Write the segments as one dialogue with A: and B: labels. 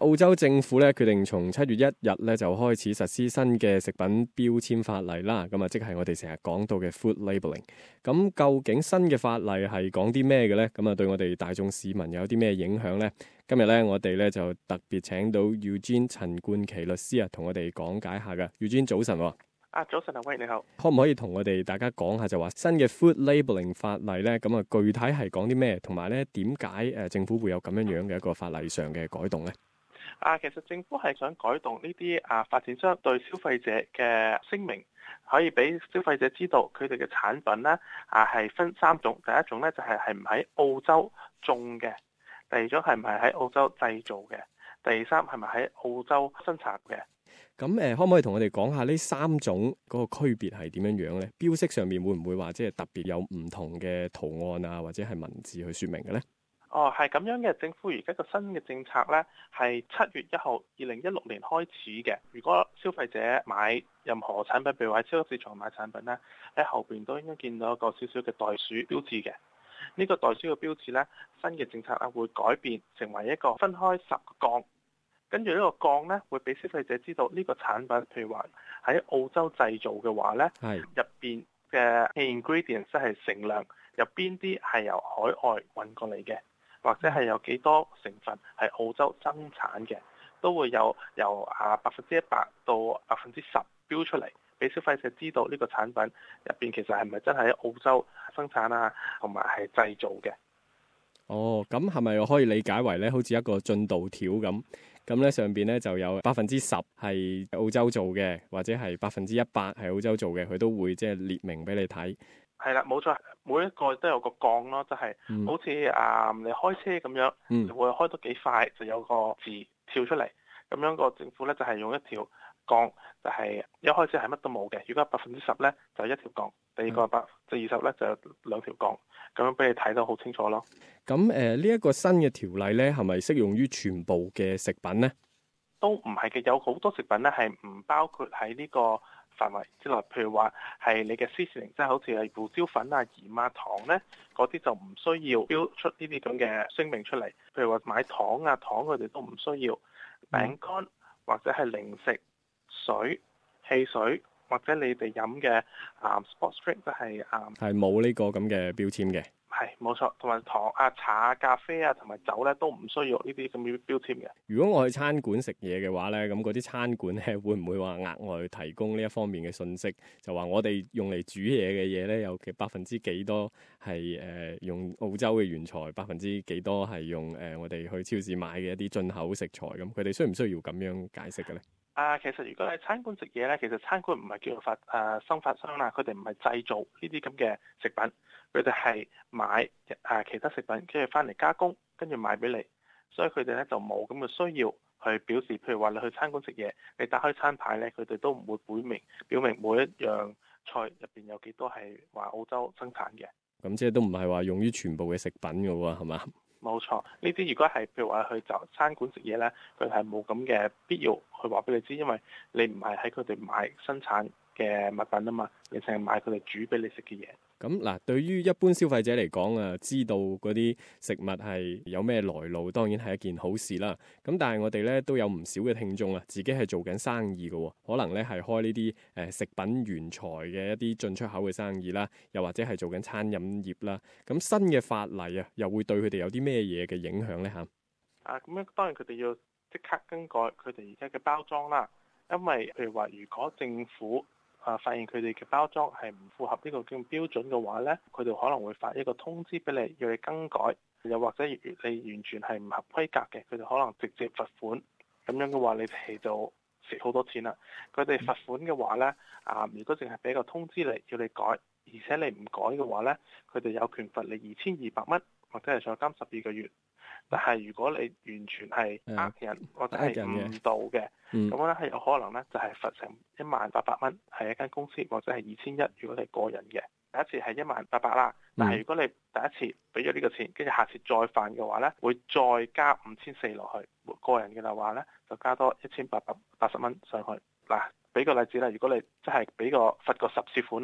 A: 澳洲政府咧決定從7月1日咧就開始實施新嘅食品標籤法例啦，咁啊即係我哋成日講到嘅 food labelling。咁究竟新嘅法例係講啲咩嘅咧？咁啊對我哋大眾市民有啲咩影響咧？今日咧我哋咧就特別請到 Eugene 陳冠琪律師啊，同我哋講解下嘅。Eugene 早晨喎。
B: 早晨啊，喂，你好。
A: 可唔可以同我哋大家講下就話新嘅 food labelling 法例咧，咁啊具體係講啲咩？同埋咧點解政府會有咁樣嘅一個法例上嘅改動咧？
B: 其實政府係想改動呢啲發展商對消費者嘅聲明，可以俾消費者知道佢哋嘅產品咧係分3種。第一種咧就係唔喺澳洲種嘅，第二種係唔係喺澳洲製造嘅，第三係咪喺澳洲生產嘅。
A: 咁可唔可以同我哋講下呢3種嗰個區別係點樣樣咧？標識上面會唔會話即係特別有唔同嘅圖案啊，或者係文字去說明嘅咧？
B: 係咁樣嘅。政府而家個新嘅政策呢，係7月1號2016年開始嘅。如果消費者買任何產品，譬如話喺超級市場買產品呢，喺後邊都應該見到一個少少嘅袋鼠標誌嘅。呢個袋鼠嘅標誌呢，新嘅政策呢會改變成為一個分開10個槓，跟住呢個槓呢會俾消費者知道呢個產品，譬如話喺澳洲製造嘅話呢，入邊嘅 ingredients 即係成量，有邊啲係由海外運過嚟嘅，或者係有幾多成分係澳洲生產嘅，都會由100%到10%標出嚟，俾消費者知道呢個產品入邊其實係咪真係喺澳洲生產啊，同埋係製造嘅。
A: 咁係咪可以理解為咧，好似一個進度條咁？咁咧上邊咧就有10%係澳洲做嘅，或者係100%係澳洲做嘅，佢都會即係列明俾你睇。
B: 係啦，冇錯，每一個都有個槓咯，就係好似你開車咁樣，你會開得幾快就有個字跳出嚟。咁樣個政府咧就係用一條槓，就係一開始係乜都冇嘅。如果10%咧就一條槓，第二個20%咧就有2條槓，咁樣俾你睇得好清楚咯。
A: 咁呢一個新嘅條例咧，係咪適用於全部嘅食品咧？
B: 都唔係嘅，有好多食品咧係唔包括喺呢個範圍之內。譬如話係你嘅 seasoning，即係好似係胡椒粉啊、鹽啊、糖咧，嗰啲就唔需要標出呢啲咁嘅聲明出嚟。譬如話買糖啊、糖佢哋都唔需要。餅乾或者係零食、水、汽水或者你哋飲嘅sports drink 都係
A: 冇呢個咁嘅標籤嘅。
B: 係冇錯，同埋糖啊、茶啊、咖啡啊同埋酒咧都唔需要呢啲咁嘅標籤嘅。
A: 如果我去餐館食嘢嘅話咧，咁嗰啲餐館咧會唔會話額外提供呢一方面嘅信息？就話我哋用嚟煮嘢嘅嘢咧，有幾幾多係用澳洲嘅原材，幾多係用我哋去超市買嘅一啲進口食材咁，佢哋需唔需要咁樣解釋嘅咧？
B: 其實如果喺餐館食嘢咧，其實餐館唔係叫做生發商啦，佢哋唔係製造呢啲咁嘅食品，佢哋係買其他食品，跟住翻嚟加工，跟住賣俾你，所以佢哋咧就冇咁嘅需要去表示，譬如話你去餐館食嘢，你打開餐牌咧，佢哋都唔會表明每一樣菜入邊有幾多係話澳洲生產嘅。
A: 咁即係都唔係話用於全部嘅食品㗎喎，係嘛？
B: 冇錯，呢啲如果係譬如話去就餐館食嘢咧，佢係冇咁嘅必要去話俾你知，因為你唔係喺佢哋買生產嘅物品啊嘛，你淨係買佢哋煮俾你食嘅嘢。
A: 咁嗱，對於一般消費者嚟講啊，知道嗰啲食物係有咩來路，當然係一件好事啦。咁但係我哋咧都有唔少嘅聽眾啊，自己係做緊生意嘅，可能咧係開呢啲食品原材嘅一啲進出口嘅生意啦，又或者係做緊餐飲業啦。咁新嘅法例啊，又會對佢哋有啲咩嘢嘅影響咧嚇？
B: 咁樣當然佢哋要即刻更改佢哋而家嘅包裝啦，因為譬如話如果政府發現佢哋嘅包裝係唔符合呢個叫標準嘅話呢，佢哋可能會發一個通知俾你，要你更改，又或者你完全係唔合規格嘅，佢哋可能直接罰款。咁樣嘅話，你哋就蝕好多錢啦。佢哋罰款嘅話呢，如果淨係俾個通知你，要你改，而且你唔改嘅話呢，佢哋有權罰你2200蚊，或者係坐監12個月。但係如果你完全係呃人或者係誤導嘅，咁咧係有可能咧就係罰成10800蚊，係一間公司，或者係2100如果你個人嘅。第一次係10800啦，但係如果你第一次俾咗呢個錢，跟住下次再犯嘅話咧，會再加5400落去。個人嘅話咧就加多1880蚊上去。嗱，俾個例子啦，如果你即係俾個罰個10次款啦，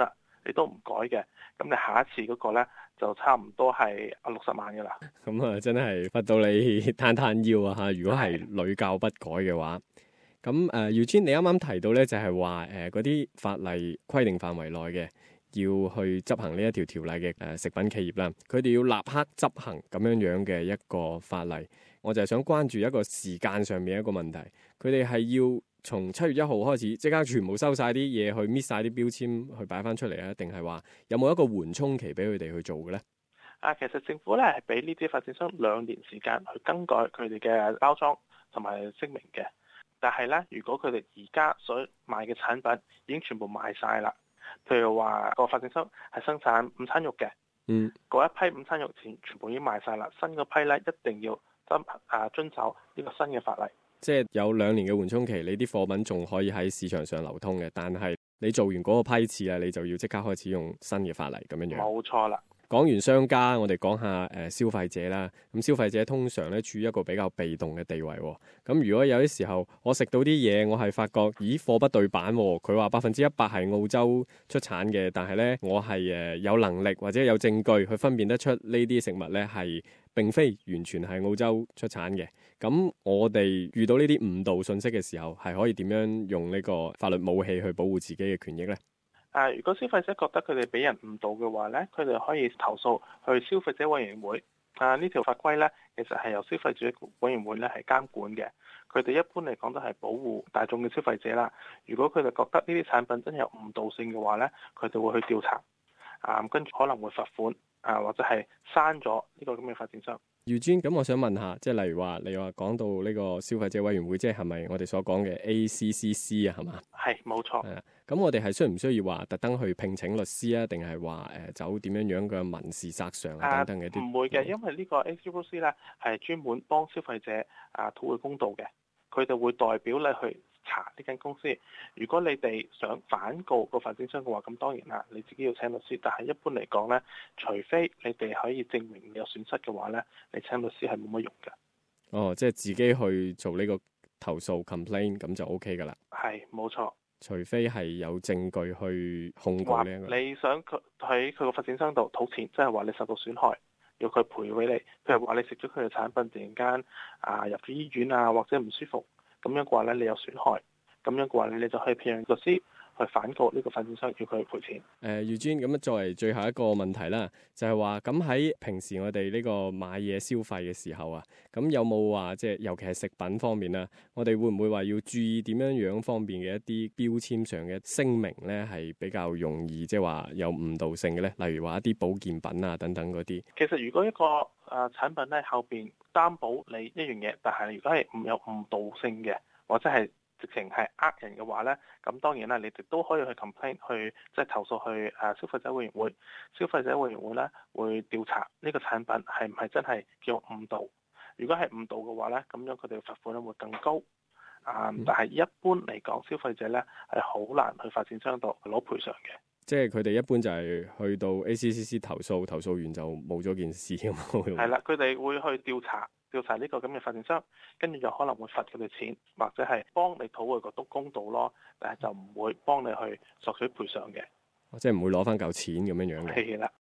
B: 你都唔改嘅，咁你下一次嗰個咧就差唔多係60萬㗎啦。
A: 咁啊，真係罰到你攤攤腰啊嚇！如果係屢教不改嘅話，咁Eugene，你啱啱提到咧，就係話嗰啲法例規定範圍內嘅，要去執行呢一條條例嘅食品企業啦，佢哋要立刻執行咁樣嘅一個法例。我就係想關注一個時間上面一個問題，佢哋係要從7月1號開始即刻全部收晒啲嘢，去搣晒啲標籤去擺翻出嚟啊？定係話有冇一個緩衝期俾佢哋去做嘅咧？
B: 其實政府咧係俾呢啲發展商2年時間去更改佢哋嘅包裝同埋聲明嘅。但係咧，如果佢哋而家所賣嘅產品已經全部賣晒啦，譬如話個發展商係生產午餐肉嘅，嗰一批午餐肉全部已經賣晒啦，新嗰批咧一定要遵守呢個新嘅法例。
A: 即係有2年嘅緩衝期，你啲貨品仲可以喺市場上流通嘅，但係你做完嗰個批次啊，你就要即刻開始用新嘅法例咁樣樣。
B: 冇錯啦。
A: 講完商家，我哋講下消費者啦。咁消費者通常咧處於一個比較被動嘅地位。咁如果有啲時候我食到啲嘢，我係發覺咦貨不對版，佢話100%係澳洲出產嘅，但係咧我係有能力或者有證據去分辨得出呢啲食物咧係並非完全係澳洲出產嘅。咁我哋遇到呢啲誤導信息嘅時候，係可以點樣用呢個法律武器去保護自己嘅權益呢？
B: 如果消費者覺得佢哋俾人誤導嘅話咧，佢哋可以投訴去消費者委員會。呢條法規咧，其實係由消費者委員會咧係監管嘅。佢哋一般嚟講都係保護大眾嘅消費者啦。如果佢哋覺得呢啲產品真係有誤導性嘅話咧，佢哋會去調查，跟住可能會罰款，或者係刪咗呢個咁嘅發展商。
A: Eugene，咁我想問下，即係例如話你話講到呢個消費者委員會，即係咪我哋所講嘅 ACCC 啊？係嘛？
B: 係，冇錯。
A: 咁我哋係需唔需要話特登去聘請律師啊？定係話走點樣嘅民事索償啊等等嘅啲？
B: 唔會嘅，因為呢個 ACCC 咧係專門幫消費者討回公道嘅，佢哋會代表你去查呢間公司。如果你哋想反告個發展商嘅話，咁當然啦，你自己要請律師。但係一般嚟講咧，除非你哋可以證明你有損失嘅話咧，你請律師係冇乜用嘅。
A: 哦，即係自己去做呢個投訴 complain 咁就 OK 㗎啦。係，
B: 冇錯。
A: 除非係有證據去控告呢一個。
B: 你想佢喺佢個發展商度討錢，即係話你受到損害，要佢賠俾你。譬如話你食咗佢嘅產品，突然間入咗醫院或者唔舒服，咁樣嘅話咧，你有損害，咁樣嘅話你就可以聘律師去反告呢個發展商，要佢賠錢。
A: Eugene，咁作為最後一個問題啦，就係話咁喺平時我哋呢個買嘢消費嘅時候啊，咁有冇話即係尤其係食品方面啦，我哋會唔會話要注意點樣方面嘅一啲標籤上嘅聲明咧，係比較容易即係話有誤導性嘅咧？例如話一啲保健品啊等等嗰啲。
B: 其實如果一個產品咧後邊擔保你一樣嘢，但係如果係唔有誤導性嘅，或者係直情係人嘅話咧，咁當然啦，你哋都可以去 complain，去即係投訴去消費者委員會。消費者委員會咧會調查呢個產品係唔係真係叫誤導。如果係誤導嘅話咧，咁樣佢哋嘅罰款咧會更高。但係一般嚟講，消費者咧係好難去發展商度攞賠償嘅。
A: 即係佢哋一般就係去到 ACCC 投訴完就冇咗件事咁。
B: 係啦，佢哋會去調查呢個咁嘅發展商，跟住就可能會罰佢哋錢，或者係幫你討回個公道咯，但係就唔會幫你去索取賠償嘅。
A: 即係唔會攞翻嚿錢咁樣嘅。
B: 係啦。